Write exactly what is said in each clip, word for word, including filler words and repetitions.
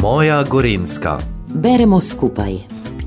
Moja Gorenjska. Beremo skupaj.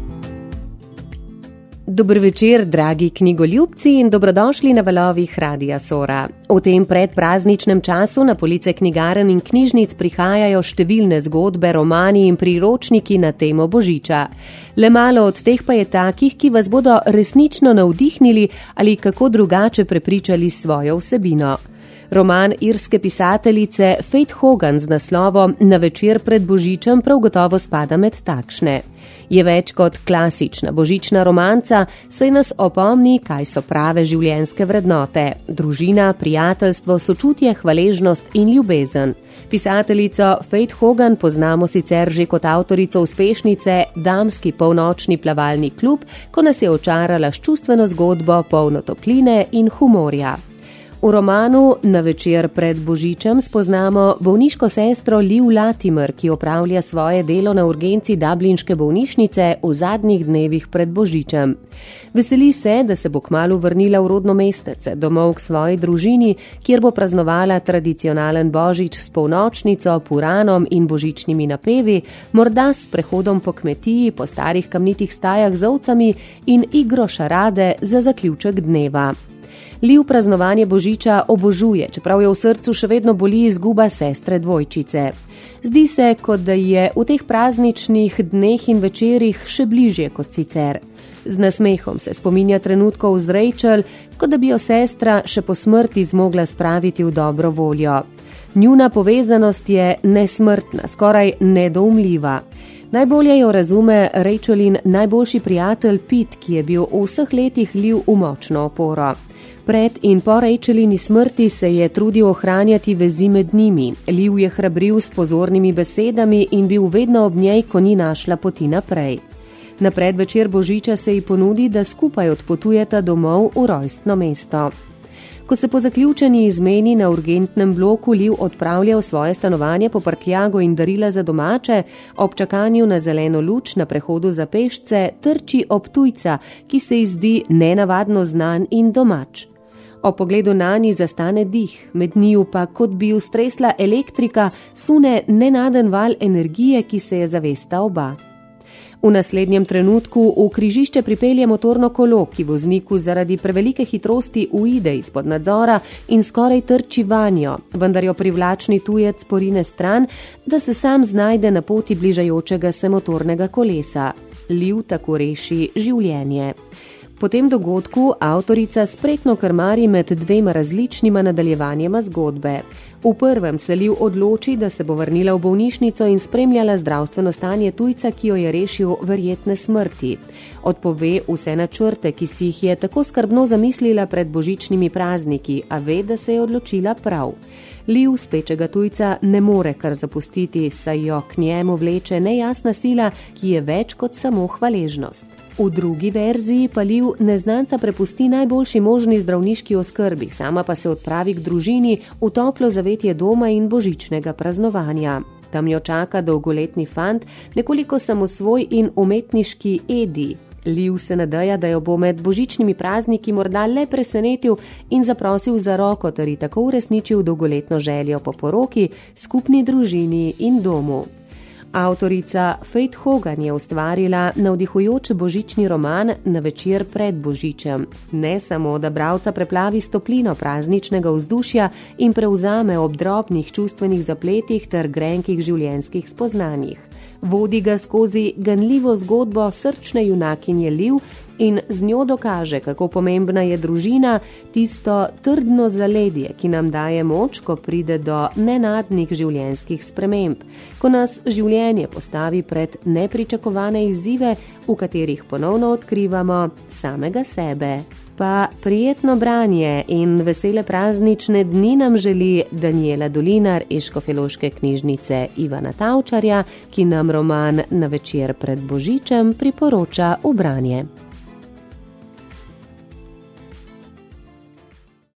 Dober večer, dragi knjigoljubci, in dobrodošli na valovih Radia Sora. V tem predprazničnem času na police knjigarn in knjižnic prihajajo številne zgodbe, romani in priročniki na temo Božiča. Le malo od teh pa je takih, ki vas bodo resnično navdihnili ali kako drugače prepričali svojo vsebino. Roman irske pisateljice Faith Hogan z naslovom Na večer pred Božičem prav gotovo spada med takšne. Je več kot klasična božična romanca, saj nas opomni, kaj so prave življenjske vrednote: družina, prijateljstvo, sočutje, hvaležnost in ljubezen. Pisateljico Faith Hogan poznamo sicer že kot avtorico uspešnice Damski polnočni plavalni klub, ko nas je očarala s čustveno zgodbo, polno topline in humorja. V romanu Na večer pred Božičem spoznamo bolniško sestro Liv Latimer, ki opravlja svoje delo na urgenci dublinške bolnišnice v zadnjih dnevih pred Božičem. Veseli se, da se bo kmalu vrnila v rodno mestece, domov k svoji družini, kjer bo praznovala tradicionalen Božič s polnočnico, puranom in božičnimi napevi, morda s prehodom po kmetiji, po starih kamnitih stajah z ovcami in igro šarade za zaključek dneva. Liv praznovanje Božiča obožuje, čeprav je v srcu še vedno boli izguba sestre dvojčice. Zdi se, kot da je v teh prazničnih dneh in večerih še bližje kot sicer. Z nasmehom se spominja trenutkov z Rachel, kot da bi jo sestra še po smrti zmogla spraviti v dobro voljo. Njuna povezanost je nesmrtna, skoraj nedoumljiva. Najbolje jo razume Rachelin najboljši prijatelj Pete, ki je bil v vseh letih Liv v močno oporo. Pred in po Rachelini smrti se je trudil ohranjati vezi med njimi. Liv je hrabril s pozornimi besedami in bil vedno ob njej, ko ni našla poti naprej. Na predvečer Božiča se ji ponudi, da skupaj odpotujeta domov v rojstno mesto. Ko se po zaključeni izmeni na urgentnem bloku Liv odpravlja v svoje stanovanje po prtljago in darila za domače, ob čakanju na zeleno luč na prehodu za pešce trči ob tujca, ki se ji zdi nenavadno znan in domač. O pogledu nanji zastane dih, med njiju pa, kot bi ju stresla elektrika, sune nenaden val energije, ki se je zavesta oba. V naslednjem trenutku v križišče pripelje motorno kolo, ki vozniku zaradi prevelike hitrosti uide izpod nadzora in skoraj trči vanjo, vendar jo privlačni tujec porine stran, da se sam znajde na poti bližajočega se motornega kolesa. Liv tako reši življenje. Po tem dogodku avtorica spretno krmari med dvema različnima nadaljevanjema zgodbe. V prvem se Liv odloči, da se bo vrnila v bolnišnico in spremljala zdravstveno stanje tujca, ki jo je rešil verjetne smrti. Odpove vse načrte, ki si jih je tako skrbno zamislila pred božičnimi prazniki, a ve, da se je odločila prav. Liv spečega tujca ne more kar zapustiti, saj jo k njemu vleče nejasna sila, ki je več kot samo hvaležnost. V drugi verziji pa Liv neznanca prepusti najboljši možni zdravniški oskrbi, sama pa se odpravi k družini v toplo zavetje doma in božičnega praznovanja. Tam jo čaka dolgoletni fant, nekoliko samosvoj in umetniški Edi. Liv se nadeja, da jo bo med božičnimi prazniki morda le presenetil in zaprosil za roko, ter ji tako uresničil dolgoletno željo po poroki, skupni družini in domu. Avtorica Faith Hogan je ustvarila navdihujoč božični roman Na večer pred Božičem. Ne samo, da bralca preplavi s toplino prazničnega vzdušja in prevzame ob drobnih čustvenih zapletih ter grenkih življenjskih spoznanjih. Vodi ga skozi ganljivo zgodbo srčne junakinje Liv in z njo dokaže, kako pomembna je družina, tisto trdno zaledje, ki nam daje moč, ko pride do nenadnih življenjskih sprememb, ko nas življenje postavi pred nepričakovane izzive, v katerih ponovno odkrivamo samega sebe. Pa prijetno branje in vesele praznične dni nam želi Danijela Dolinar iz Škofjeloške knjižnice Ivana Tavčarja, ki nam roman Na večer pred Božičem priporoča v branje.